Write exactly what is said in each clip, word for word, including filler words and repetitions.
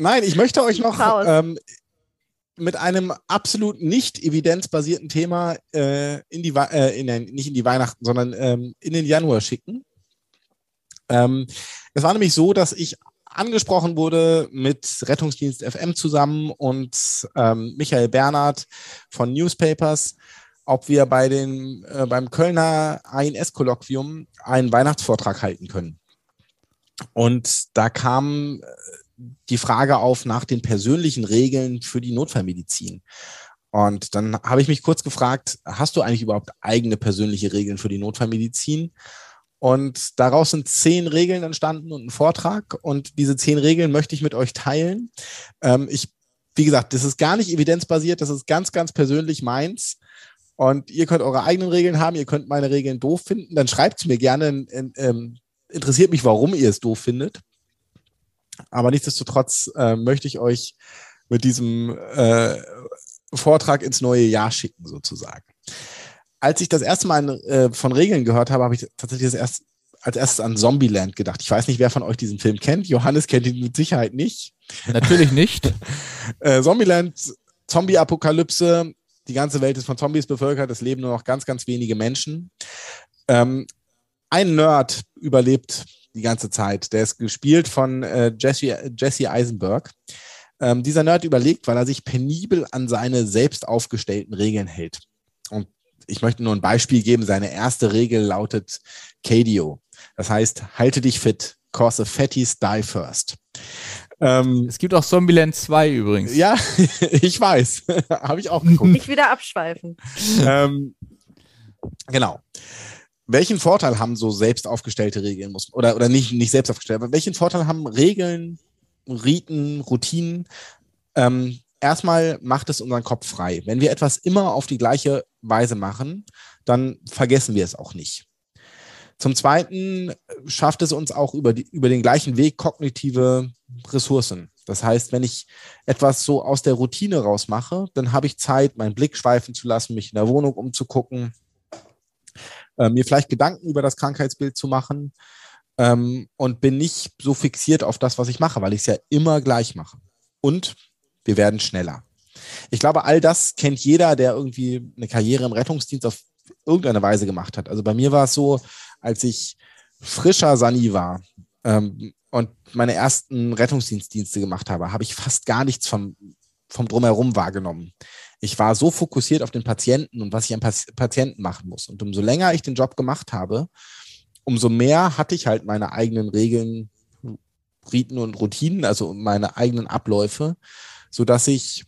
Nein, ich möchte euch noch ähm, mit einem absolut nicht evidenzbasierten Thema äh, in die, äh, in den, nicht in die Weihnachten, sondern ähm, in den Januar schicken. Ähm, es war nämlich so, dass ich angesprochen wurde mit Rettungsdienst F M zusammen und ähm, Michael Bernhard von Newspapers, ob wir bei den, äh, beim Kölner A N S-Kolloquium einen Weihnachtsvortrag halten können. Und da kam die Frage auf nach den persönlichen Regeln für die Notfallmedizin. Und dann habe ich mich kurz gefragt, hast du eigentlich überhaupt eigene persönliche Regeln für die Notfallmedizin? Und daraus sind zehn Regeln entstanden und ein Vortrag. Und diese zehn Regeln möchte ich mit euch teilen. Ähm, ich, wie gesagt, das ist gar nicht evidenzbasiert, das ist ganz, ganz persönlich meins. Und ihr könnt eure eigenen Regeln haben, ihr könnt meine Regeln doof finden. Dann schreibt es mir gerne, in, in, ähm, interessiert mich, warum ihr es doof findet. Aber nichtsdestotrotz äh, möchte ich euch mit diesem äh, Vortrag ins neue Jahr schicken, sozusagen. Als ich das erste Mal äh, von Regeln gehört habe, habe ich tatsächlich das erst, als erstes an Zombieland gedacht. Ich weiß nicht, wer von euch diesen Film kennt. Johannes kennt ihn mit Sicherheit nicht. Natürlich nicht. äh, Zombieland, Zombie-Apokalypse. Die ganze Welt ist von Zombies bevölkert. Es leben nur noch ganz, ganz wenige Menschen. Ähm, ein Nerd überlebt die ganze Zeit. Der ist gespielt von äh, Jesse, Jesse Eisenberg. Ähm, dieser Nerd überlegt, weil er sich penibel an seine selbst aufgestellten Regeln hält. Und ich möchte nur ein Beispiel geben. Seine erste Regel lautet Cardio. Das heißt, halte dich fit, cause the fatties die first. Ähm, es gibt auch Zombieland zwei übrigens. Ja, ich weiß. Habe ich auch geguckt. Nicht wieder abschweifen. ähm, genau. Welchen Vorteil haben so selbst aufgestellte Regeln? Muss, oder oder nicht, nicht selbst aufgestellt, aber welchen Vorteil haben Regeln, Riten, Routinen? Ähm, erstmal macht es unseren Kopf frei. Wenn wir etwas immer auf die gleiche Weise machen, dann vergessen wir es auch nicht. Zum Zweiten schafft es uns auch über, die, über den gleichen Weg kognitive Ressourcen. Das heißt, wenn ich etwas so aus der Routine raus mache, dann habe ich Zeit, meinen Blick schweifen zu lassen, mich in der Wohnung umzugucken, äh, mir vielleicht Gedanken über das Krankheitsbild zu machen ähm, und bin nicht so fixiert auf das, was ich mache, weil ich es ja immer gleich mache. Und wir werden schneller. Ich glaube, all das kennt jeder, der irgendwie eine Karriere im Rettungsdienst auf irgendeine Weise gemacht hat. Also bei mir war es so, als ich frischer Sani war ähm, und meine ersten Rettungsdienstdienste gemacht habe, habe ich fast gar nichts vom, vom Drumherum wahrgenommen. Ich war so fokussiert auf den Patienten und was ich am Pas- Patienten machen muss. Und umso länger ich den Job gemacht habe, umso mehr hatte ich halt meine eigenen Regeln, Riten und Routinen, also meine eigenen Abläufe, sodass ich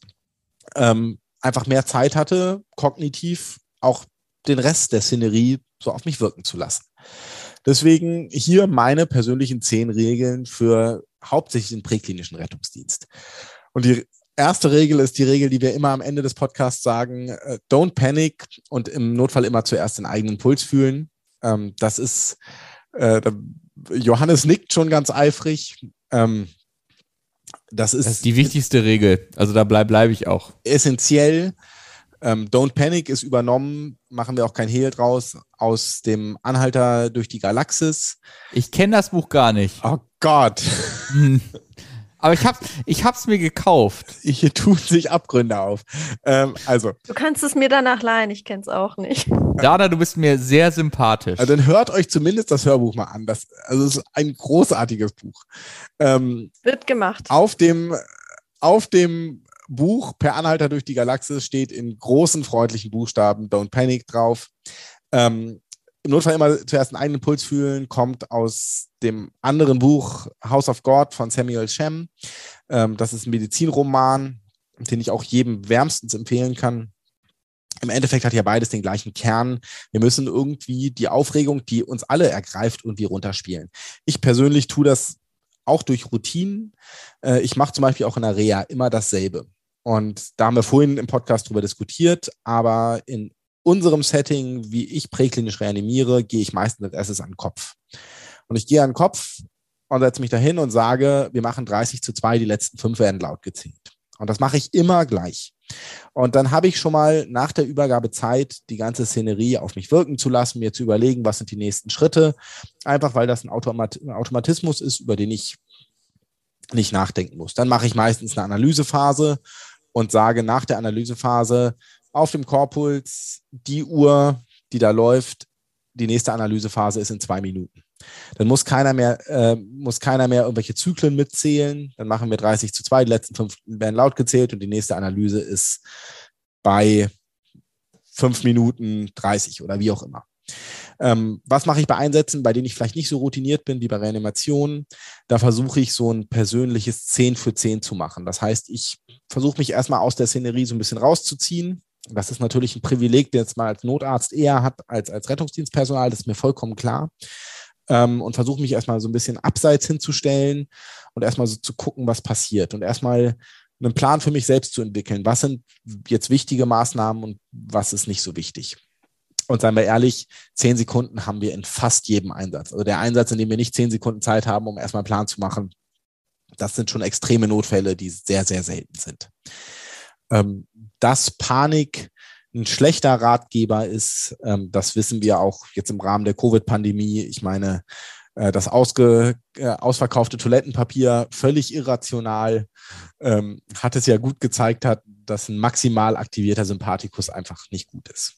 ähm, einfach mehr Zeit hatte, kognitiv auch den Rest der Szenerie so auf mich wirken zu lassen. Deswegen hier meine persönlichen zehn Regeln für hauptsächlich den präklinischen Rettungsdienst. Und die erste Regel ist die Regel, die wir immer am Ende des Podcasts sagen, äh, don't panic und im Notfall immer zuerst den eigenen Puls fühlen. Ähm, das ist, äh, Johannes nickt schon ganz eifrig. Ähm, das ist, das ist die wichtigste Regel. Also da bleibe bleib ich auch. Essentiell. Ähm, Don't Panic ist übernommen, machen wir auch kein Hehl draus, aus dem Anhalter durch die Galaxis. Ich kenne das Buch gar nicht. Oh Gott. Hm. Aber ich hab's, ich hab's mir gekauft. Hier tun sich Abgründe auf. Ähm, also. Du kannst es mir danach leihen, ich kenn's auch nicht. Dana, du bist mir sehr sympathisch. Also dann hört euch zumindest das Hörbuch mal an. Das, also es ist ein großartiges Buch. Ähm, Wird gemacht. Auf dem, auf dem Buch Per Anhalter durch die Galaxis steht in großen, freundlichen Buchstaben Don't Panic drauf. Ähm, Im Notfall immer zuerst einen eigenen Puls fühlen, kommt aus dem anderen Buch House of God von Samuel Shem. Ähm, das ist ein Medizinroman, den ich auch jedem wärmstens empfehlen kann. Im Endeffekt hat ja beides den gleichen Kern. Wir müssen irgendwie die Aufregung, die uns alle ergreift, irgendwie runterspielen. Ich persönlich tue das auch durch Routinen. Äh, ich mache zum Beispiel auch in der Reha immer dasselbe. Und da haben wir vorhin im Podcast drüber diskutiert, aber in unserem Setting, wie ich präklinisch reanimiere, gehe ich meistens als erstes an den Kopf. Und ich gehe an den Kopf und setze mich dahin und sage, wir machen dreißig zu zwei, die letzten fünf werden laut gezählt. Und das mache ich immer gleich. Und dann habe ich schon mal nach der Übergabe Zeit, die ganze Szenerie auf mich wirken zu lassen, mir zu überlegen, was sind die nächsten Schritte. Einfach weil das ein Automat- Automatismus ist, über den ich nicht nachdenken muss. Dann mache ich meistens eine Analysephase und sage nach der Analysephase auf dem Korpuls, die Uhr, die da läuft, die nächste Analysephase ist in zwei Minuten. Dann muss keiner mehr, äh, muss keiner mehr irgendwelche Zyklen mitzählen. Dann machen wir dreißig zu zwei, die letzten fünf werden laut gezählt und die nächste Analyse ist bei fünf Minuten dreißig oder wie auch immer. Ähm, was mache ich bei Einsätzen, bei denen ich vielleicht nicht so routiniert bin, wie bei Reanimationen? Da versuche ich so ein persönliches zehn für zehn zu machen. Das heißt, ich versuche mich erstmal aus der Szenerie so ein bisschen rauszuziehen. Das ist natürlich ein Privileg, den jetzt mal als Notarzt eher hat als als Rettungsdienstpersonal, das ist mir vollkommen klar. Ähm, und versuche mich erstmal so ein bisschen abseits hinzustellen und erstmal so zu gucken, was passiert und erstmal einen Plan für mich selbst zu entwickeln. Was sind jetzt wichtige Maßnahmen und was ist nicht so wichtig? Und seien wir ehrlich, zehn Sekunden haben wir in fast jedem Einsatz. Also der Einsatz, in dem wir nicht zehn Sekunden Zeit haben, um erstmal einen Plan zu machen, das sind schon extreme Notfälle, die sehr, sehr selten sind. Ähm, dass Panik ein schlechter Ratgeber ist, ähm, das wissen wir auch jetzt im Rahmen der Covid-Pandemie. Ich meine, äh, das ausge, äh, ausverkaufte Toilettenpapier, völlig irrational, ähm, hat es ja gut gezeigt hat, dass ein maximal aktivierter Sympathikus einfach nicht gut ist.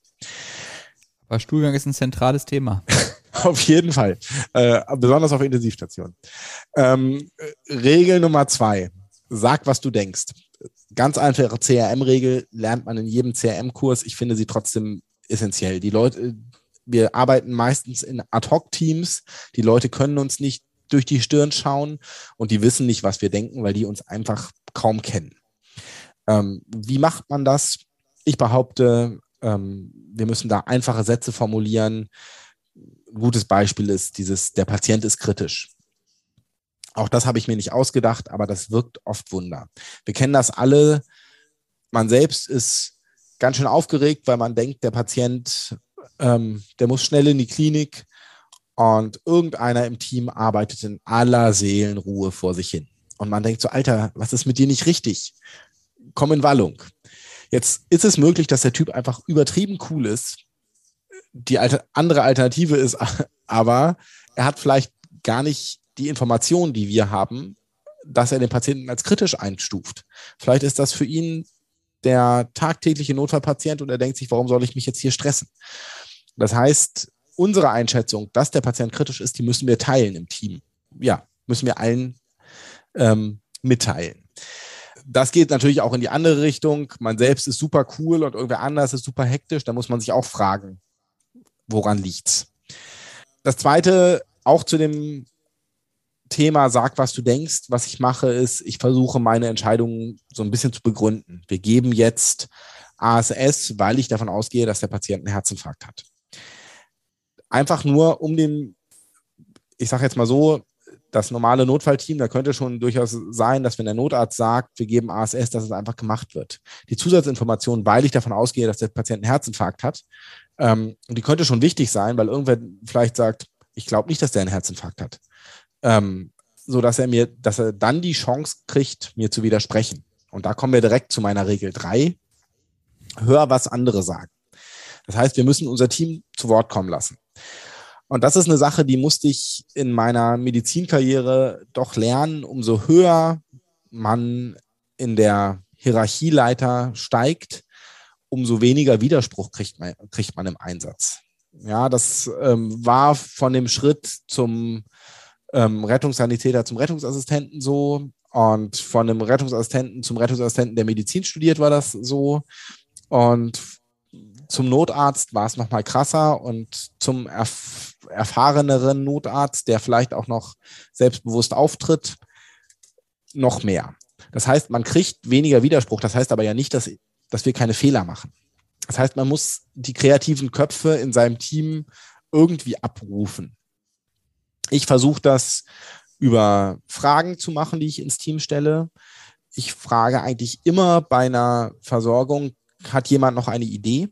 Aber Stuhlgang ist ein zentrales Thema. Auf jeden Fall, äh, besonders auf Intensivstationen. Ähm, Regel Nummer zwei, sag, was du denkst. Ganz einfache C R M-Regel lernt man in jedem C R M-Kurs. Ich finde sie trotzdem essentiell. Die Leute, wir arbeiten meistens in Ad-Hoc-Teams. Die Leute können uns nicht durch die Stirn schauen und die wissen nicht, was wir denken, weil die uns einfach kaum kennen. Ähm, wie macht man das? Ich behaupte, ähm, wir müssen da einfache Sätze formulieren. Ein gutes Beispiel ist dieses, der Patient ist kritisch. Auch das habe ich mir nicht ausgedacht, aber das wirkt oft Wunder. Wir kennen das alle. Man selbst ist ganz schön aufgeregt, weil man denkt, der Patient, ähm, der muss schnell in die Klinik und irgendeiner im Team arbeitet in aller Seelenruhe vor sich hin. Und man denkt so, Alter, was ist mit dir nicht richtig? Komm in Wallung. Jetzt ist es möglich, dass der Typ einfach übertrieben cool ist. Die Alter- andere Alternative ist aber, er hat vielleicht gar nicht die Informationen, die wir haben, dass er den Patienten als kritisch einstuft. Vielleicht ist das für ihn der tagtägliche Notfallpatient und er denkt sich, warum soll ich mich jetzt hier stressen? Das heißt, unsere Einschätzung, dass der Patient kritisch ist, die müssen wir teilen im Team. Ja, müssen wir allen ähm, mitteilen. Das geht natürlich auch in die andere Richtung. Man selbst ist super cool und irgendwer anders ist super hektisch. Da muss man sich auch fragen, woran liegt's? Das Zweite, auch zu dem Thema, sag, was du denkst. Was ich mache, ist, ich versuche, meine Entscheidungen so ein bisschen zu begründen. Wir geben jetzt A S S, weil ich davon ausgehe, dass der Patient einen Herzinfarkt hat. Einfach nur, um den, ich sage jetzt mal so, das normale Notfallteam, da könnte schon durchaus sein, dass wenn der Notarzt sagt, wir geben A S S, dass es einfach gemacht wird. Die Zusatzinformation, weil ich davon ausgehe, dass der Patient einen Herzinfarkt hat, ähm, die könnte schon wichtig sein, weil irgendwer vielleicht sagt, ich glaube nicht, dass der einen Herzinfarkt hat. Ähm, so dass er mir, dass er dann die Chance kriegt, mir zu widersprechen. Und da kommen wir direkt zu meiner Regel drei. Hör, was andere sagen. Das heißt, wir müssen unser Team zu Wort kommen lassen. Und das ist eine Sache, die musste ich in meiner Medizinkarriere doch lernen. Umso höher man in der Hierarchieleiter steigt, umso weniger Widerspruch kriegt man, kriegt man im Einsatz. Ja, das ähm, war von dem Schritt zum ähm, Rettungssanitäter zum Rettungsassistenten so und von dem Rettungsassistenten zum Rettungsassistenten, der Medizin studiert, war das so. Und zum Notarzt war es nochmal krasser und zum erf- erfahreneren Notarzt, der vielleicht auch noch selbstbewusst auftritt, noch mehr. Das heißt, man kriegt weniger Widerspruch. Das heißt aber ja nicht, dass, dass wir keine Fehler machen. Das heißt, man muss die kreativen Köpfe in seinem Team irgendwie abrufen. Ich versuche das über Fragen zu machen, die ich ins Team stelle. Ich frage eigentlich immer bei einer Versorgung, hat jemand noch eine Idee?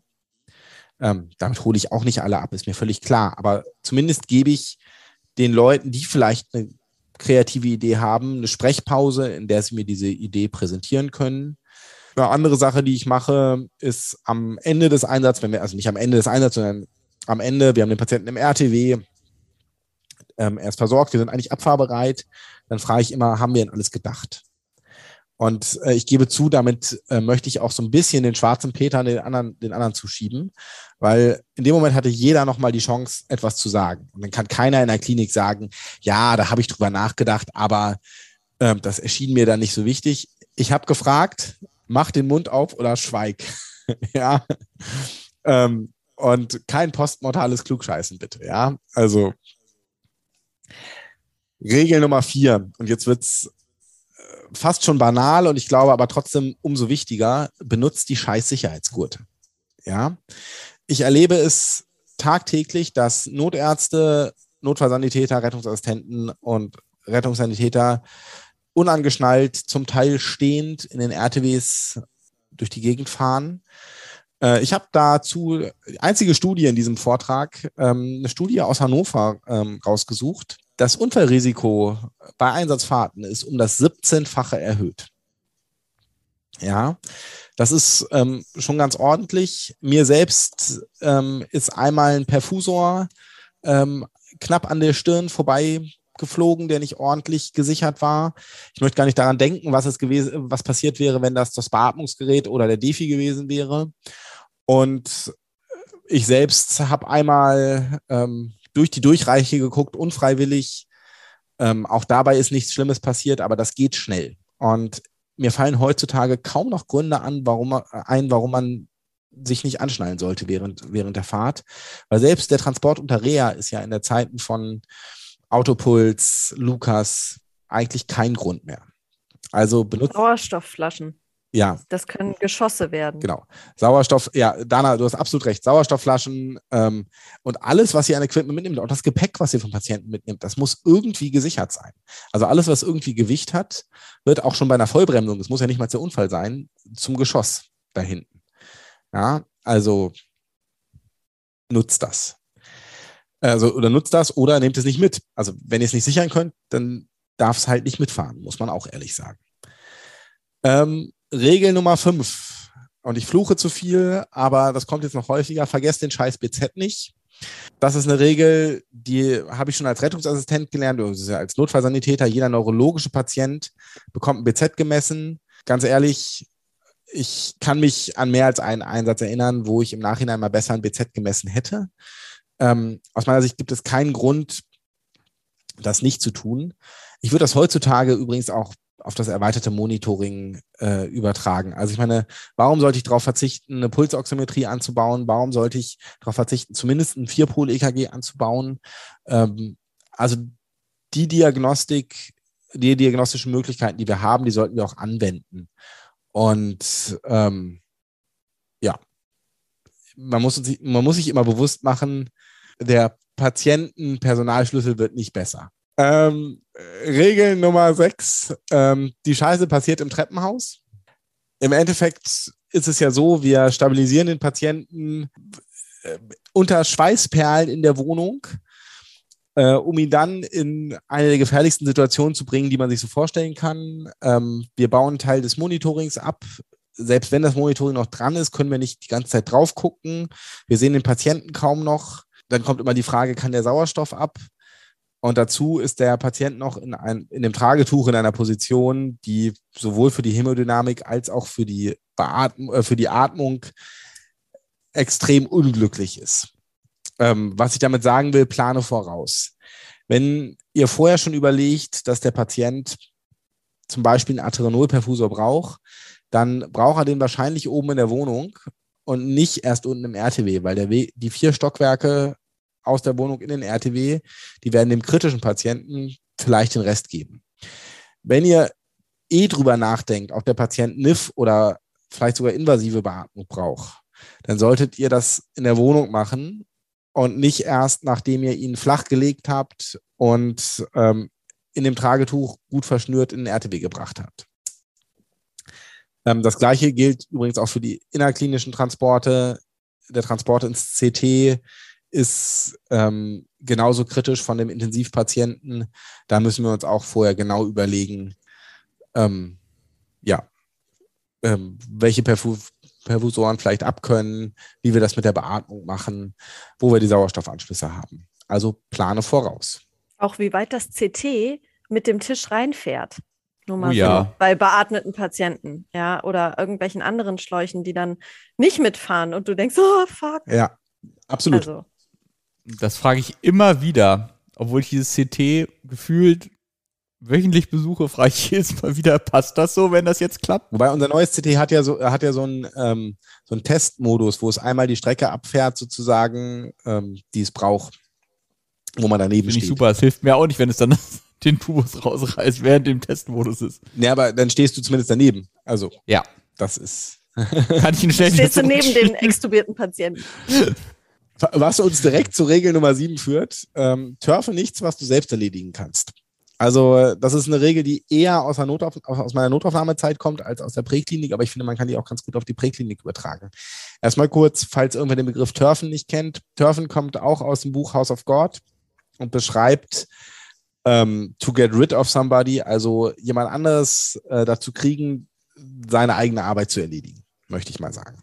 Ähm, damit hole ich auch nicht alle ab, ist mir völlig klar. Aber zumindest gebe ich den Leuten, die vielleicht eine kreative Idee haben, eine Sprechpause, in der sie mir diese Idee präsentieren können. Eine andere Sache, die ich mache, ist am Ende des Einsatzes, wenn wir, also nicht am Ende des Einsatzes, sondern am Ende, wir haben den Patienten im R T W, ähm, er ist versorgt, wir sind eigentlich abfahrbereit, dann frage ich immer, haben wir denn alles gedacht? Und äh, ich gebe zu, damit äh, möchte ich auch so ein bisschen den schwarzen Peter den anderen, den anderen zuschieben, weil in dem Moment hatte jeder nochmal die Chance, etwas zu sagen. Und dann kann keiner in der Klinik sagen, ja, da habe ich drüber nachgedacht, aber äh, das erschien mir dann nicht so wichtig. Ich habe gefragt, mach den Mund auf oder schweig. ja. Ähm, und kein postmortales Klugscheißen, bitte. Ja, also Regel Nummer vier. Und jetzt wird's fast schon banal und ich glaube aber trotzdem umso wichtiger, benutzt die scheiß Sicherheitsgurte. Ja, ich erlebe es tagtäglich, dass Notärzte, Notfallsanitäter, Rettungsassistenten und Rettungssanitäter unangeschnallt, zum Teil stehend in den R T Ws durch die Gegend fahren. Äh, ich habe dazu die einzige Studie in diesem Vortrag, ähm, eine Studie aus Hannover ähm, rausgesucht. Das Unfallrisiko bei Einsatzfahrten ist um das siebzehnfache erhöht. Ja, das ist ähm, schon ganz ordentlich. Mir selbst ähm, ist einmal ein Perfusor ähm, knapp an der Stirn vorbei geflogen, der nicht ordentlich gesichert war. Ich möchte gar nicht daran denken, was es gewesen, was passiert wäre, wenn das das Beatmungsgerät oder der Defi gewesen wäre. Und ich selbst habe einmal ähm, durch die Durchreiche geguckt, unfreiwillig. Ähm, auch dabei ist nichts Schlimmes passiert, aber das geht schnell. Und mir fallen heutzutage kaum noch Gründe an, warum, ein, warum man sich nicht anschnallen sollte während, während der Fahrt. Weil selbst der Transport unter Reha ist ja in der Zeiten von Autopuls, Lukas eigentlich kein Grund mehr. Also benutzt. Sauerstoffflaschen. Ja. Das können Geschosse werden. Genau. Sauerstoff, ja, Dana, du hast absolut recht. Sauerstoffflaschen ähm, und alles, was ihr an Equipment mitnimmt, auch das Gepäck, was ihr vom Patienten mitnimmt, das muss irgendwie gesichert sein. Also alles, was irgendwie Gewicht hat, wird auch schon bei einer Vollbremsung, das muss ja nicht mal der Unfall sein, zum Geschoss da hinten. Ja, also nutzt das. Also, oder nutzt das oder nehmt es nicht mit. Also, wenn ihr es nicht sichern könnt, dann darf es halt nicht mitfahren, muss man auch ehrlich sagen. Ähm, Regel Nummer fünf. Und ich fluche zu viel, aber das kommt jetzt noch häufiger. Vergesst den scheiß B Z nicht. Das ist eine Regel, die habe ich schon als Rettungsassistent gelernt, also als Notfallsanitäter. Jeder neurologische Patient bekommt ein B Z gemessen. Ganz ehrlich, ich kann mich an mehr als einen Einsatz erinnern, wo ich im Nachhinein mal besser ein B Z gemessen hätte. Ähm, aus meiner Sicht gibt es keinen Grund, das nicht zu tun. Ich würde das heutzutage übrigens auch auf das erweiterte Monitoring äh, übertragen. Also ich meine, warum sollte ich darauf verzichten, eine Pulsoximetrie anzubauen? Warum sollte ich darauf verzichten, zumindest ein vier-Pol-E K G anzubauen? Ähm, also die Diagnostik, die diagnostischen Möglichkeiten, die wir haben, die sollten wir auch anwenden. Und ähm, ja, man muss, uns, man muss sich immer bewusst machen, der Patienten-Personalschlüssel wird nicht besser. Ähm, Regel Nummer sechs, ähm, die Scheiße passiert im Treppenhaus. Im Endeffekt ist es ja so, wir stabilisieren den Patienten äh, unter Schweißperlen in der Wohnung, äh, um ihn dann in eine der gefährlichsten Situationen zu bringen, die man sich so vorstellen kann. Ähm, wir bauen einen Teil des Monitorings ab. Selbst wenn das Monitoring noch dran ist, können wir nicht die ganze Zeit drauf gucken. Wir sehen den Patienten kaum noch. Dann kommt immer die Frage, kann der Sauerstoff ab? Und dazu ist der Patient noch in, ein, in dem Tragetuch in einer Position, die sowohl für die Hämodynamik als auch für die, Beatm- äh, für die Atmung extrem unglücklich ist. Ähm, was ich damit sagen will, plane voraus. Wenn ihr vorher schon überlegt, dass der Patient zum Beispiel einen Arteriolperfusor braucht, dann braucht er den wahrscheinlich oben in der Wohnung und nicht erst unten im R T W, weil der We- die vier Stockwerke aus der Wohnung in den R T W, die werden dem kritischen Patienten vielleicht den Rest geben. Wenn ihr eh drüber nachdenkt, ob der Patient N I F oder vielleicht sogar invasive Beatmung braucht, dann solltet ihr das in der Wohnung machen und nicht erst, nachdem ihr ihn flach gelegt habt und ähm, in dem Tragetuch gut verschnürt in den R T W gebracht habt. Ähm, das Gleiche gilt übrigens auch für die innerklinischen Transporte. Der Transport ins C T ist ähm, genauso kritisch von dem Intensivpatienten. Da müssen wir uns auch vorher genau überlegen, ähm, ja, ähm, welche Perfu- Perfusoren vielleicht abkönnen, wie wir das mit der Beatmung machen, wo wir die Sauerstoffanschlüsse haben. Also plane voraus. Auch wie weit das C T mit dem Tisch reinfährt. Nur mal Oh so. ja. Bei beatmeten Patienten, ja, oder irgendwelchen anderen Schläuchen, die dann nicht mitfahren und du denkst, oh fuck. Ja, absolut. Also, Das frage ich immer wieder. Obwohl ich dieses C T gefühlt wöchentlich besuche, frage ich jedes Mal wieder, passt das so, wenn das jetzt klappt? Wobei unser neues C T hat ja so, hat ja so einen, ähm, so einen Testmodus, wo es einmal die Strecke abfährt, sozusagen, ähm, die es braucht, wo man daneben Finde ich steht. super. Es hilft mir auch nicht, wenn es dann den Tubus rausreißt, während dem Testmodus ist. Ja, aber dann stehst du zumindest daneben. Also, Ja. das ist. Kann ich ihn schnell stehst du wieder neben zurückschieben? dem extubierten Patienten. Was uns direkt zur Regel Nummer sieben führt, ähm, turfe nichts, was du selbst erledigen kannst. Also das ist eine Regel, die eher aus, der Notauf- aus meiner Notaufnahmezeit kommt als aus der Präklinik, aber ich finde, man kann die auch ganz gut auf die Präklinik übertragen. Erstmal kurz, falls irgendwer den Begriff Turfen nicht kennt. Turfen kommt auch aus dem Buch House of God und beschreibt ähm, to get rid of somebody, also jemand anderes äh, dazu kriegen, seine eigene Arbeit zu erledigen, möchte ich mal sagen.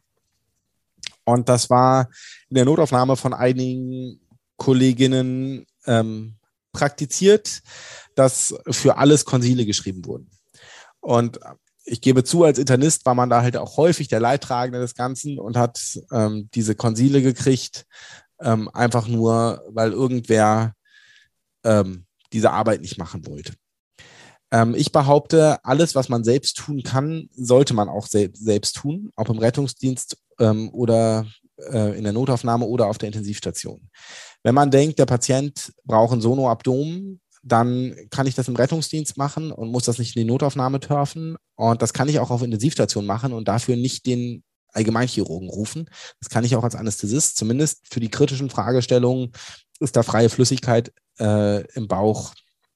Und das war in der Notaufnahme von einigen Kolleginnen ähm, praktiziert, dass für alles Konsile geschrieben wurden. Und ich gebe zu, als Internist war man da halt auch häufig der Leidtragende des Ganzen und hat ähm, diese Konsile gekriegt, ähm, einfach nur, weil irgendwer ähm, diese Arbeit nicht machen wollte. Ähm, ich behaupte, alles, was man selbst tun kann, sollte man auch sel- selbst tun, auch im Rettungsdienst ähm, oder äh, in der Notaufnahme oder auf der Intensivstation. Wenn man denkt, der Patient braucht ein Sonoabdomen, dann kann ich das im Rettungsdienst machen und muss das nicht in die Notaufnahme turfen. Und das kann ich auch auf Intensivstation machen und dafür nicht den Allgemeinchirurgen rufen. Das kann ich auch als Anästhesist, zumindest für die kritischen Fragestellungen, ist da freie Flüssigkeit äh, im Bauch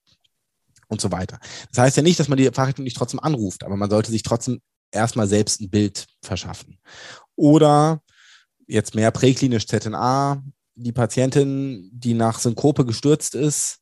und so weiter. Das heißt ja nicht, dass man die Fachrichtung nicht trotzdem anruft, aber man sollte sich trotzdem erstmal selbst ein Bild verschaffen. Oder jetzt mehr präklinisch Z N A, die Patientin, die nach Synkope gestürzt ist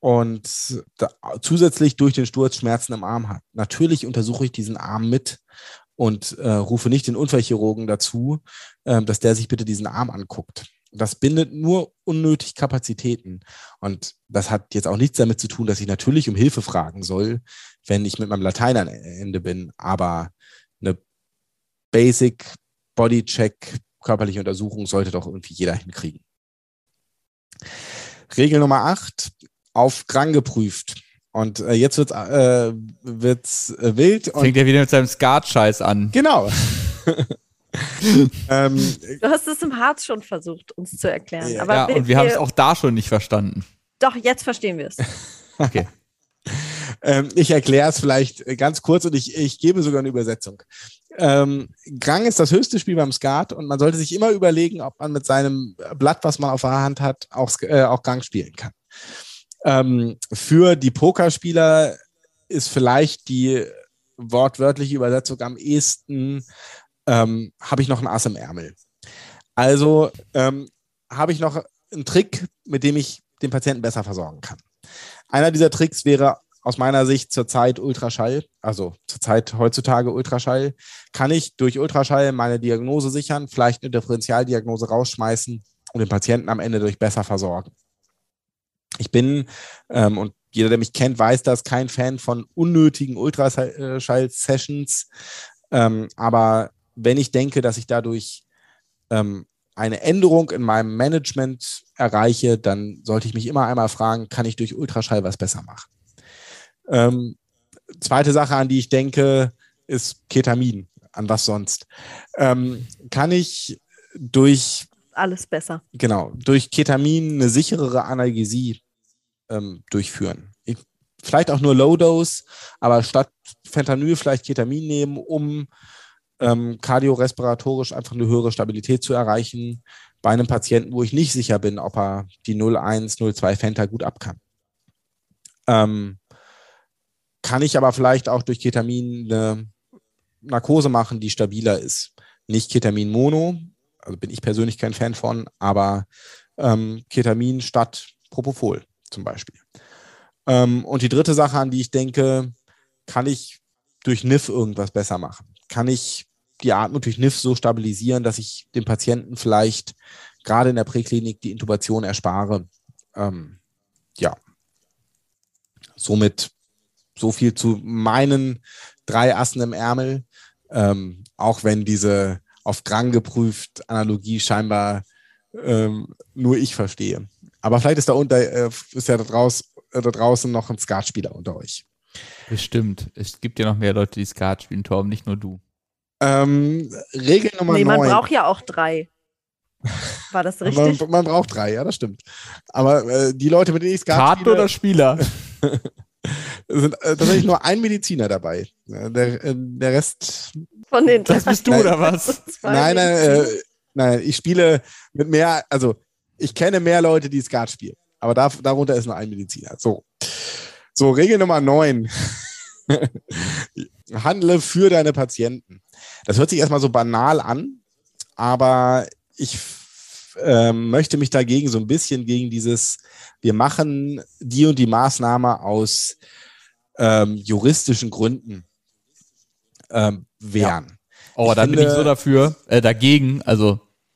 und da zusätzlich durch den Sturz Schmerzen im Arm hat. Natürlich untersuche ich diesen Arm mit und äh, rufe nicht den Unfallchirurgen dazu, äh, dass der sich bitte diesen Arm anguckt. Das bindet nur unnötig Kapazitäten. Und das hat jetzt auch nichts damit zu tun, dass ich natürlich um Hilfe fragen soll, wenn ich mit meinem Latein am Ende bin. Aber eine Basic Bodycheck, körperliche Untersuchung sollte doch irgendwie jeder hinkriegen. Regel Nummer acht, auf Krang geprüft. Und äh, jetzt wird's, äh, wird's äh, wild. Und Fängt er wieder mit seinem Skat-Scheiß an. genau. ähm, Du hast es im Harz schon versucht, uns zu erklären. Ja, aber Ja, wir, und wir haben es auch da schon nicht verstanden. Doch, jetzt verstehen wir es. Okay. ähm, ich erkläre es vielleicht ganz kurz und ich, ich gebe sogar eine Übersetzung. Ähm, Krang ist das höchste Spiel beim Skat und man sollte sich immer überlegen, ob man mit seinem Blatt, was man auf der Hand hat, auch, äh, auch Krang spielen kann. Ähm, für die Pokerspieler ist vielleicht die wortwörtliche Übersetzung am ehesten, ähm, habe ich noch ein Ass im Ärmel. Also ähm, habe ich noch einen Trick, mit dem ich den Patienten besser versorgen kann. Einer dieser Tricks wäre aus meiner Sicht zurzeit Ultraschall, also zurzeit heutzutage Ultraschall. Kann ich durch Ultraschall meine Diagnose sichern, vielleicht eine Differentialdiagnose rausschmeißen und den Patienten am Ende durch besser versorgen. Ich bin, ähm, und jeder, der mich kennt, weiß das, kein Fan von unnötigen Ultraschall-Sessions. Ähm, aber wenn ich denke, dass ich dadurch ähm, eine Änderung in meinem Management erreiche, dann sollte ich mich immer einmal fragen, kann ich durch Ultraschall was besser machen? Ähm, zweite Sache, an die ich denke, ist Ketamin. An was sonst? Ähm, kann ich durch Alles besser. Genau, durch Ketamin eine sicherere Analgesie ähm, durchführen. Ich, vielleicht auch nur Low-Dose, aber statt Fentanyl vielleicht Ketamin nehmen, um ähm, kardiorespiratorisch einfach eine höhere Stabilität zu erreichen bei einem Patienten, wo ich nicht sicher bin, ob er die null Komma eins, null Komma zwei Fenta gut ab kann. Ähm, kann ich aber vielleicht auch durch Ketamin eine Narkose machen, die stabiler ist. Nicht Ketamin Mono, also bin ich persönlich kein Fan von, aber ähm, Ketamin statt Propofol zum Beispiel. Ähm, und die dritte Sache, an die ich denke, kann ich durch N I F irgendwas besser machen? Kann ich die Atmung durch N I F so stabilisieren, dass ich dem Patienten vielleicht gerade in der Präklinik die Intubation erspare? Ähm, ja, somit so viel zu meinen drei Assen im Ärmel, ähm, auch wenn diese auf Drang geprüft Analogie scheinbar ähm, nur ich verstehe. Aber vielleicht ist da, unter, äh, ist ja da, draus, äh, da draußen noch ein Skatspieler unter euch. Bestimmt. Es gibt ja noch mehr Leute, die Skat spielen, Torben, nicht nur du. Ähm, Regel Nummer Nee, man neun. braucht ja auch drei. War das richtig? Man, man braucht drei, ja, das stimmt. Aber äh, die Leute, mit denen ich Skat Karten spiele, oder Spieler? sind äh, tatsächlich nur ein Mediziner dabei. Ja, der, äh, der Rest. Von den Das bist du, Nein. oder was? zwei Nein, nein, Mediziner. äh, nein, ich spiele mit mehr, also ich kenne mehr Leute, die Skat spielen. Aber da, darunter ist nur ein Mediziner. So. So, Regel Nummer neun. Handle für deine Patienten. Das hört sich erstmal so banal an, aber ich äh, möchte mich dagegen so ein bisschen gegen dieses, wir machen die und die Maßnahme aus ähm, juristischen Gründen ähm, wehren. Oh, Ich dann bin finde- ich so dafür, äh, dagegen, also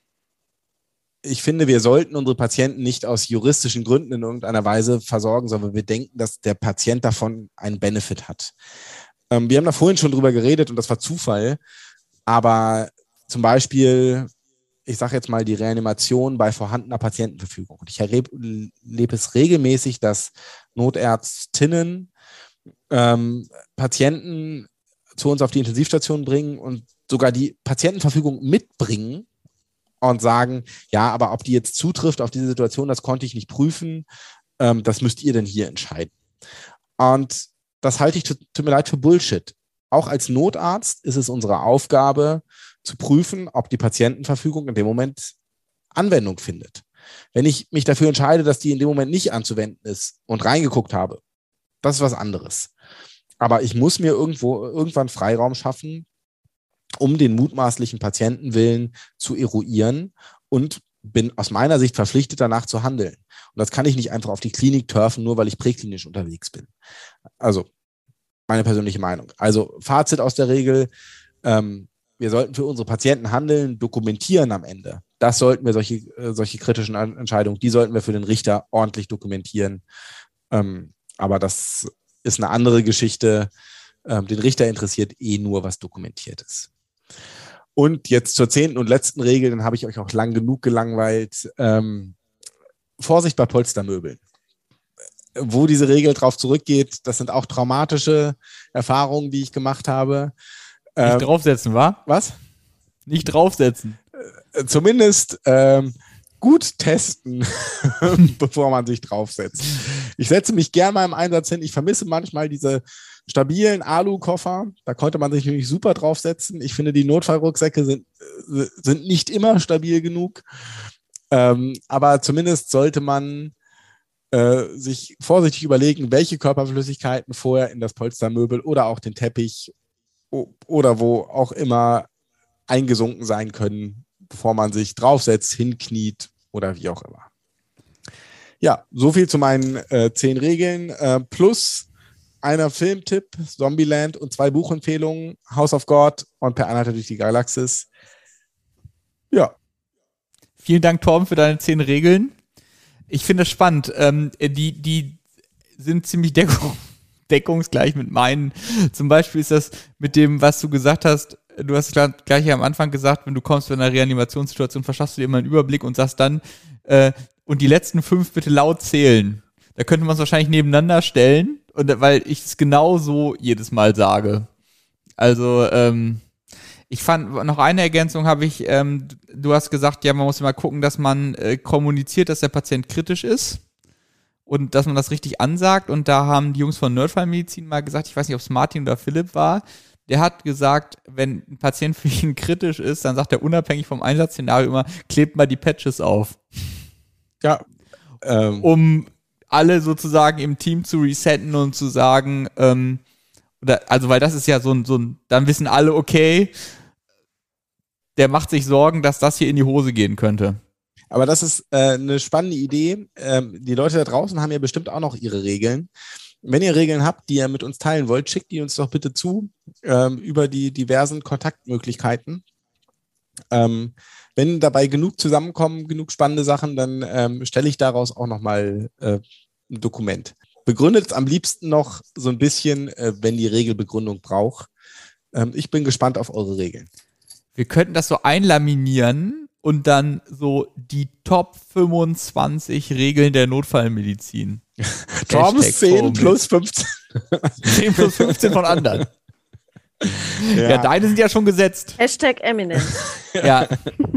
Ich finde, wir sollten unsere Patienten nicht aus juristischen Gründen in irgendeiner Weise versorgen, sondern wir denken, dass der Patient davon einen Benefit hat. Ähm, wir haben da vorhin schon drüber geredet und das war Zufall, aber zum Beispiel, ich sage jetzt mal die Reanimation bei vorhandener Patientenverfügung. Und ich erlebe es regelmäßig, dass Notärztinnen ähm, Patienten zu uns auf die Intensivstation bringen und sogar die Patientenverfügung mitbringen und sagen, ja, aber ob die jetzt zutrifft auf diese Situation, das konnte ich nicht prüfen, ähm, das müsst ihr denn hier entscheiden. Und das halte ich, tut mir leid, für Bullshit. Auch als Notarzt ist es unsere Aufgabe, zu prüfen, ob die Patientenverfügung in dem Moment Anwendung findet. Wenn ich mich dafür entscheide, dass die in dem Moment nicht anzuwenden ist und reingeguckt habe, das ist was anderes. Aber ich muss mir irgendwo irgendwann Freiraum schaffen, um den mutmaßlichen Patientenwillen zu eruieren und bin aus meiner Sicht verpflichtet, danach zu handeln. Und das kann ich nicht einfach auf die Klinik turfen, nur weil ich präklinisch unterwegs bin. Also meine persönliche Meinung. Also Fazit aus der Regel, ähm, wir sollten für unsere Patienten handeln, dokumentieren am Ende. Das sollten wir, solche, äh, solche kritischen Entscheidungen, die sollten wir für den Richter ordentlich dokumentieren. Ähm, aber das ist eine andere Geschichte. Ähm, den Richter interessiert eh nur, was dokumentiert ist. Und jetzt zur zehnten und letzten Regel, dann habe ich euch auch lang genug gelangweilt. Ähm, Vorsicht bei Polstermöbeln. Wo diese Regel drauf zurückgeht, das sind auch traumatische Erfahrungen, die ich gemacht habe. nicht Ähm, draufsetzen, wa? was? Nicht draufsetzen. Zumindest ähm, gut testen, bevor man sich draufsetzt. Ich setze mich gern mal im Einsatz hin. Ich vermisse manchmal diese stabilen Alu-Koffer. Da konnte man sich nämlich super draufsetzen. Ich finde, die Notfallrucksäcke sind, äh, sind nicht immer stabil genug. Ähm, aber zumindest sollte man äh, sich vorsichtig überlegen, welche Körperflüssigkeiten vorher in das Polstermöbel oder auch den Teppich o- oder wo auch immer eingesunken sein können, bevor man sich draufsetzt, hinkniet oder wie auch immer. Ja, so viel zu meinen äh, zehn Regeln. Äh, plus einer Filmtipp, Zombieland und zwei Buchempfehlungen, House of God und Per Anhalter durch die Galaxis. Ja, Vielen Dank, Torben, für deine zehn Regeln. Ich finde das spannend. Ähm, die, die sind ziemlich deckung, deckungsgleich mit meinen. Zum Beispiel ist das mit dem, was du gesagt hast, du hast es gleich am Anfang gesagt, wenn du kommst in einer Reanimationssituation, verschaffst du dir immer einen Überblick und sagst dann, äh, und die letzten fünf bitte laut zählen. Da könnte man es wahrscheinlich nebeneinander stellen, und, weil ich es genau so jedes Mal sage. Also, ähm, ich fand, noch eine Ergänzung habe ich, ähm, du hast gesagt, ja, man muss immer gucken, dass man äh, kommuniziert, dass der Patient kritisch ist und dass man das richtig ansagt. Und da haben die Jungs von Nerdfallmedizin mal gesagt, ich weiß nicht, ob es Martin oder Philipp war, der hat gesagt, wenn ein Patient für ihn kritisch ist, dann sagt er unabhängig vom Einsatzszenario immer, klebt mal die Patches auf. ja. Ähm, Um alle sozusagen im Team zu resetten und zu sagen, ähm, oder, also weil das ist ja so ein, so ein, dann wissen alle, okay, der macht sich Sorgen, dass das hier in die Hose gehen könnte. Aber das ist äh, eine spannende Idee. Ähm, die Leute da draußen haben ja bestimmt auch noch ihre Regeln. Wenn ihr Regeln habt, die ihr mit uns teilen wollt, schickt die uns doch bitte zu ähm, über die diversen Kontaktmöglichkeiten. Ähm, wenn dabei genug zusammenkommen, genug spannende Sachen, dann ähm, stelle ich daraus auch nochmal äh, ein Dokument. begründet es am liebsten noch so ein bisschen, äh, wenn die Regel Begründung braucht. Ähm, ich bin gespannt auf eure Regeln. Wir könnten das so einlaminieren und dann so die Top fünfundzwanzig Regeln der Notfallmedizin. Toms zehn plus fünfzehn. zehn plus fünfzehn von anderen. Ja. ja, deine sind ja schon gesetzt. Hashtag Eminent. Ja.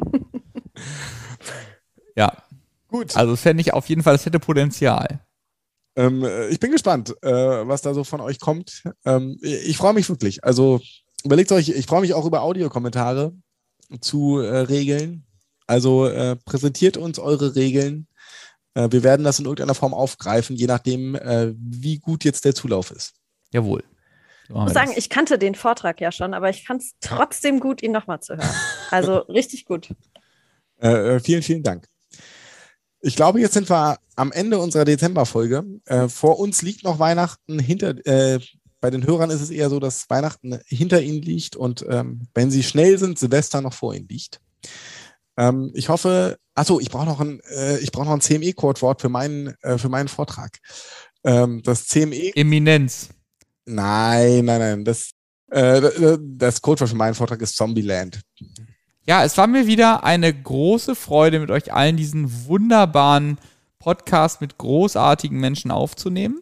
Ja. Gut. Also das fände ich auf jeden Fall, das hätte Potenzial. Ähm, ich bin gespannt, äh, was da so von euch kommt. Ähm, ich freue mich wirklich. Also überlegt euch, ich freue mich auch über Audiokommentare zu äh, Regeln. Also äh, präsentiert uns eure Regeln. Äh, wir werden das in irgendeiner Form aufgreifen, je nachdem, äh, wie gut jetzt der Zulauf ist. Jawohl. Ich muss sagen, ich kannte den Vortrag ja schon, aber ich fand es trotzdem gut, ihn nochmal zu hören. Also richtig gut. Äh, vielen, vielen Dank. Ich glaube, jetzt sind wir am Ende unserer Dezemberfolge. Äh, vor uns liegt noch Weihnachten. Hinter, äh, bei den Hörern ist es eher so, dass Weihnachten hinter ihnen liegt und ähm, wenn sie schnell sind, Silvester noch vor ihnen liegt. Ähm, ich hoffe, achso, ich brauche noch ein, äh, ich brauche noch ein C M E-Codewort für meinen, äh, für meinen Vortrag. Ähm, das C M E. Eminenz. Nein, nein, nein. Das, äh, das Codewort für meinen Vortrag ist Zombieland. Ja, es war mir wieder eine große Freude, mit euch allen diesen wunderbaren Podcast mit großartigen Menschen aufzunehmen.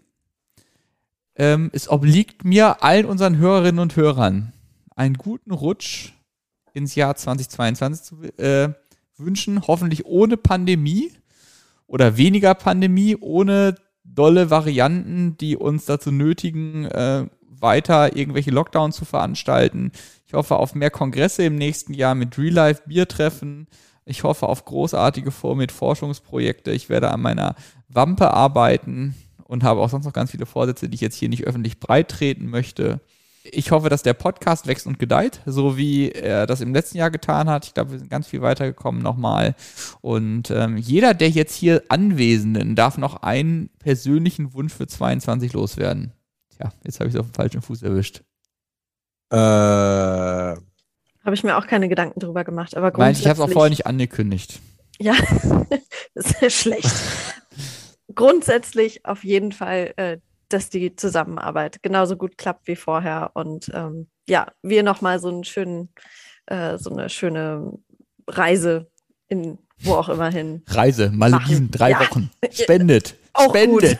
Ähm, es obliegt mir, allen unseren Hörerinnen und Hörern, einen guten Rutsch ins Jahr zweitausendzweiundzwanzig zu äh, wünschen. Hoffentlich ohne Pandemie oder weniger Pandemie, ohne dolle Varianten, die uns dazu nötigen, äh, weiter irgendwelche Lockdowns zu veranstalten. Ich hoffe auf mehr Kongresse im nächsten Jahr mit Real-Life-Biertreffen. Ich hoffe auf großartige Vor-mit-Forschungsprojekte. Ich werde an meiner Wampe arbeiten und habe auch sonst noch ganz viele Vorsätze, die ich jetzt hier nicht öffentlich breit treten möchte. Ich hoffe, dass der Podcast wächst und gedeiht, so wie er das im letzten Jahr getan hat. Ich glaube, wir sind ganz viel weitergekommen nochmal. Und ähm, jeder der jetzt hier Anwesenden darf noch einen persönlichen Wunsch für zweiundzwanzig loswerden. Tja, jetzt habe ich es auf den falschen Fuß erwischt. Äh, Habe ich mir auch keine Gedanken drüber gemacht. Aber Nein, ich habe es auch vorher nicht angekündigt. Ja, das ist schlecht. Grundsätzlich auf jeden Fall, äh, dass die Zusammenarbeit genauso gut klappt wie vorher und ähm, ja, wir nochmal so einen schönen, äh, so eine schöne Reise in wo auch immer hin. Reise, Malediven, machen. drei Ja. Wochen. Spendet. Auch Spendet.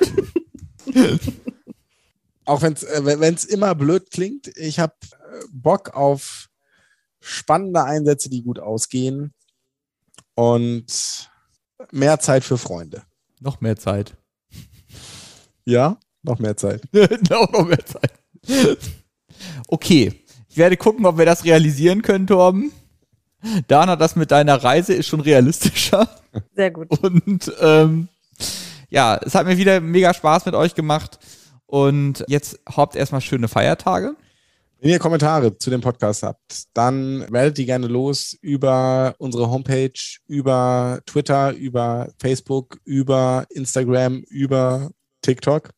Auch wenn's, äh, wenn es immer blöd klingt, ich habe äh, Bock auf spannende Einsätze, die gut ausgehen und mehr Zeit für Freunde. Noch mehr Zeit. Ja, noch mehr Zeit. noch, noch mehr Zeit. Okay, ich werde gucken, ob wir das realisieren können, Torben. Dana, das mit deiner Reise ist schon realistischer. Sehr gut. Und ähm, ja, es hat mir wieder mega Spaß mit euch gemacht. Und jetzt habt erstmal schöne Feiertage. Wenn ihr Kommentare zu dem Podcast habt, dann werdet die gerne los über unsere Homepage, über Twitter, über Facebook, über Instagram, über TikTok.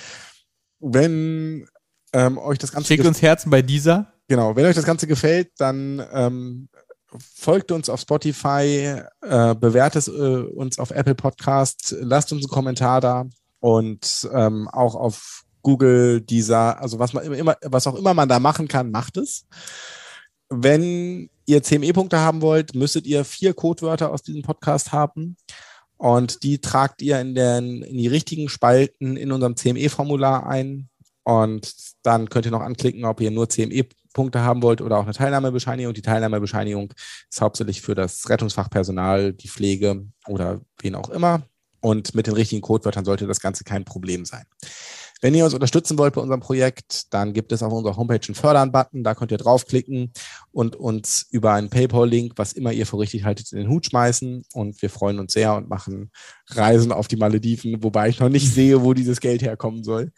Wenn ähm, euch das Ganze Schickt uns Herzen bei dieser. Genau, wenn euch das Ganze gefällt, dann ähm, folgt uns auf Spotify, äh, bewertet äh, uns auf Apple Podcast, lasst uns einen Kommentar da und ähm, auch auf Google, Deezer, also was man immer, was auch immer man da machen kann, macht es. Wenn ihr C M E-Punkte haben wollt, müsstet ihr vier Codewörter aus diesem Podcast haben und die tragt ihr in, den, in die richtigen Spalten in unserem C M E-Formular ein und dann könnt ihr noch anklicken, ob ihr nur C M E-Punkte haben wollt oder auch eine Teilnahmebescheinigung. Die Teilnahmebescheinigung ist hauptsächlich für das Rettungsfachpersonal, die Pflege oder wen auch immer und mit den richtigen Codewörtern sollte das Ganze kein Problem sein. Wenn ihr uns unterstützen wollt bei unserem Projekt, dann gibt es auf unserer Homepage einen Fördern-Button, da könnt ihr draufklicken und uns über einen PayPal-Link, was immer ihr für richtig haltet, in den Hut schmeißen und wir freuen uns sehr und machen Reisen auf die Malediven, wobei ich noch nicht sehe, wo dieses Geld herkommen soll.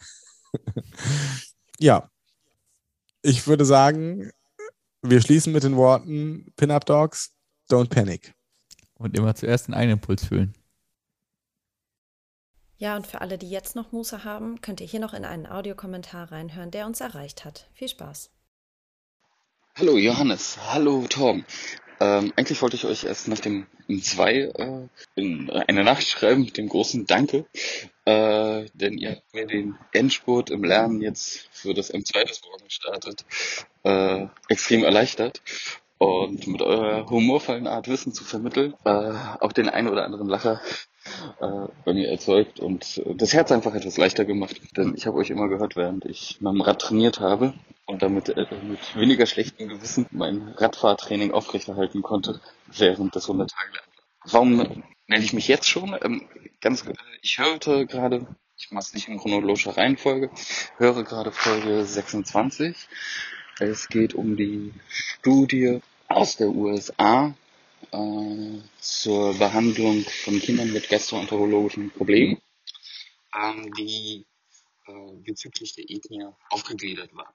Ja, ich würde sagen, wir schließen mit den Worten Pin-Up Dogs, don't panic. Und immer zuerst einen eigenen Puls fühlen. Ja, und für alle, die jetzt noch Muße haben, könnt ihr hier noch in einen Audiokommentar reinhören, der uns erreicht hat. Viel Spaß. Hallo Johannes, hallo Tom. Ähm, eigentlich wollte ich euch erst nach dem M zwei äh, in eine Nachricht schreiben mit dem großen Danke, äh, denn ihr habt mir den Endspurt im Lernen jetzt für das M zwei, das morgen startet, äh, extrem erleichtert. Und mit eurer humorvollen Art, Wissen zu vermitteln, äh, auch den einen oder anderen Lacher äh, bei mir erzeugt und äh, das Herz einfach etwas leichter gemacht. Denn ich habe euch immer gehört, während ich mit dem Rad trainiert habe und damit äh, mit weniger schlechtem Gewissen mein Radfahrtraining aufrechterhalten konnte, während des hundert Tage Lernens. Warum melde ich mich jetzt schon? Ähm, ganz, äh, ich hörte gerade, ich mache es nicht in chronologischer Reihenfolge, höre gerade Folge sechsundzwanzig. Es geht um die Studie aus der U S A äh, zur Behandlung von Kindern mit gastroenterologischen Problemen, ähm, die äh, bezüglich der Ethnie aufgegliedert war.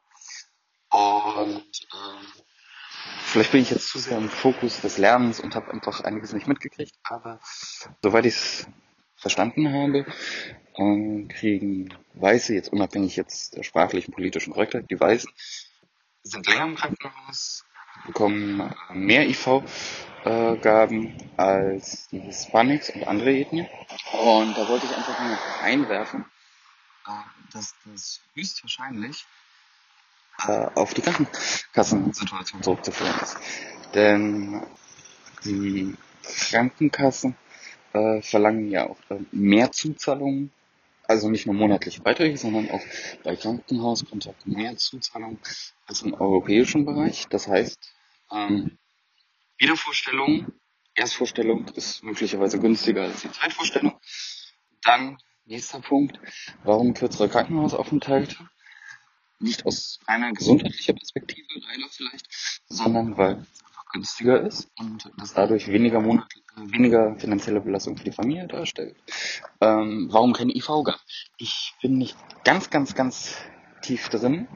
Und ähm, vielleicht bin ich jetzt zu sehr im Fokus des Lernens und habe einfach einiges nicht mitgekriegt, aber soweit ich es verstanden habe, äh, kriegen Weiße, jetzt unabhängig jetzt der sprachlichen, politischen Korrektheit, die Weißen sind länger im Krankenhaus, bekommen mehr I V-Gaben als die Hispanics und andere Ethnien. Und da wollte ich einfach mal einwerfen, äh, dass das höchstwahrscheinlich äh, auf die Krankenkassensituation zurückzuführen ist. Denn die Krankenkassen äh, verlangen ja auch äh, mehr Zuzahlungen, also nicht nur monatliche Beiträge, sondern auch bei Krankenhauskontakten mehr Zuzahlungen als im europäischen Bereich. Das heißt, ähm, Wiedervorstellung, Erstvorstellung ist möglicherweise günstiger als die Zweitvorstellung. Dann, nächster Punkt, warum kürzere Krankenhausaufenthalte? Nicht aus reiner gesundheitlicher Perspektive leider vielleicht, sondern weil es einfach günstiger ist und das dadurch weniger Monat, weniger finanzielle Belastung für die Familie darstellt. Ähm, warum keine I V-Gabe? Ich bin nicht ganz, ganz, ganz tief drin,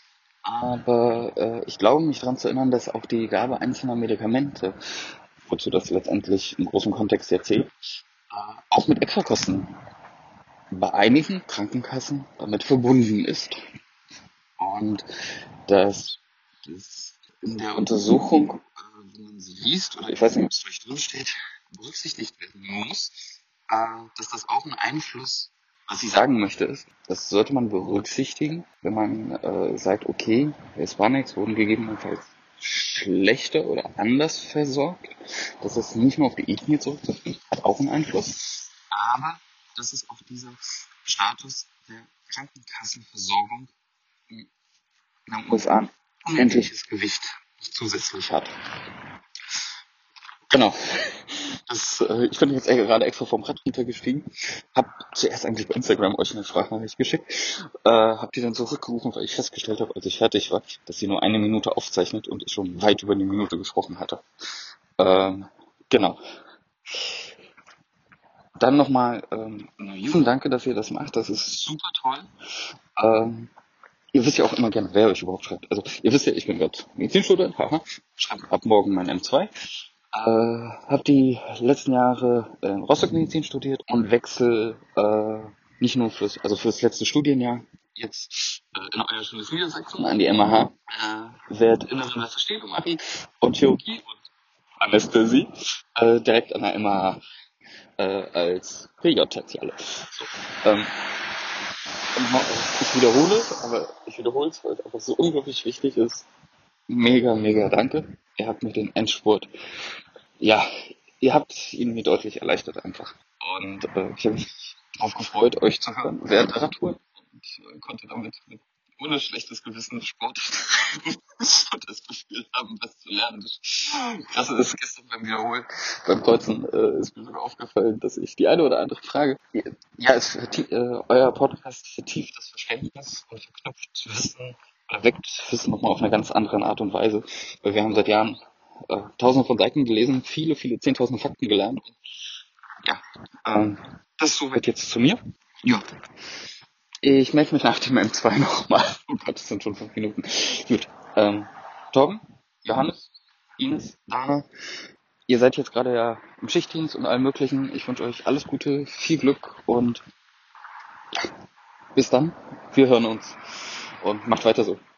aber äh, ich glaube mich daran zu erinnern, dass auch die Gabe einzelner Medikamente, wozu das letztendlich im großen Kontext ja zählt, äh, auch mit Extrakosten bei einigen Krankenkassen damit verbunden ist. Und dass das in der Untersuchung, äh, wenn man sie liest, oder ich weiß nicht, ob es vielleicht drin steht, berücksichtigt werden muss, äh, dass das auch einen Einfluss, was ich sagen möchte, ist, das sollte man berücksichtigen, wenn man äh, sagt, okay, Hispanics wurden gegebenenfalls schlechter oder anders versorgt, dass das nicht nur auf die Ethnie zurückzuführen, hat auch einen Einfluss, aber dass es auch dieser Status der Krankenkassenversorgung in den U S A ein unendliches Gewicht zusätzlich hat. Genau. Das, äh, ich bin jetzt gerade extra vom Rad runtergestiegen, hab zuerst eigentlich bei Instagram euch eine Sprachnachricht geschickt, äh, hab die dann zurückgerufen, weil ich festgestellt habe, als ich fertig war, dass sie nur eine Minute aufzeichnet und ich schon weit über die Minute gesprochen hatte. Ähm, genau. Dann nochmal ähm, ein riesen Danke, dass ihr das macht, das ist super toll. Ähm, Ihr wisst ja auch immer gerne, wer euch überhaupt schreibt. Also ihr wisst ja, ich bin gerade Medizinstudent, haha, schreibe ab morgen mein M zwei. Äh, habe die letzten Jahre in Rostock Medizin studiert und wechsel äh, nicht nur fürs, also fürs letzte Studienjahr jetzt äh, in euer schönes Niedersachsen an die M A H. Äh, werde Innere Verstehung machen und Chirurgie und Anästhesie äh, direkt an der M A H äh, als P J-Tertiale. So, ähm, ich wiederhole es, aber ich wiederhole es, weil es einfach so unglaublich wichtig ist. Mega, mega danke. Ihr habt mir den Endspurt, ja, ihr habt ihn mir deutlich erleichtert einfach. Und äh, ich habe mich darauf gefreut, euch zu hören während der Radtour und äh, konnte damit mit ohne schlechtes Gewissen Sport und das Gefühl haben, was zu lernen. Das Krasse ist, gestern beim Wiederholen, beim Kreuzen, äh, ist mir sogar aufgefallen, dass ich die eine oder andere Frage, ja, es vertie- äh, euer Podcast vertieft das Verständnis und verknüpft Wissen oder weckt Wissen nochmal auf eine ganz andere Art und Weise, weil wir haben seit Jahren äh, tausende von Seiten gelesen, viele, viele zehntausend Fakten gelernt. Und, ja, ähm, das ist soweit jetzt zu mir. Ja. Ich melde mich nach dem M zwei nochmal. Oh Gott, das sind schon fünf Minuten. Gut. Ähm, Torben, Johannes, Ines, Dana, ihr seid jetzt gerade ja im Schichtdienst und allem Möglichen. Ich wünsche euch alles Gute, viel Glück und ja, bis dann. Wir hören uns und macht weiter so.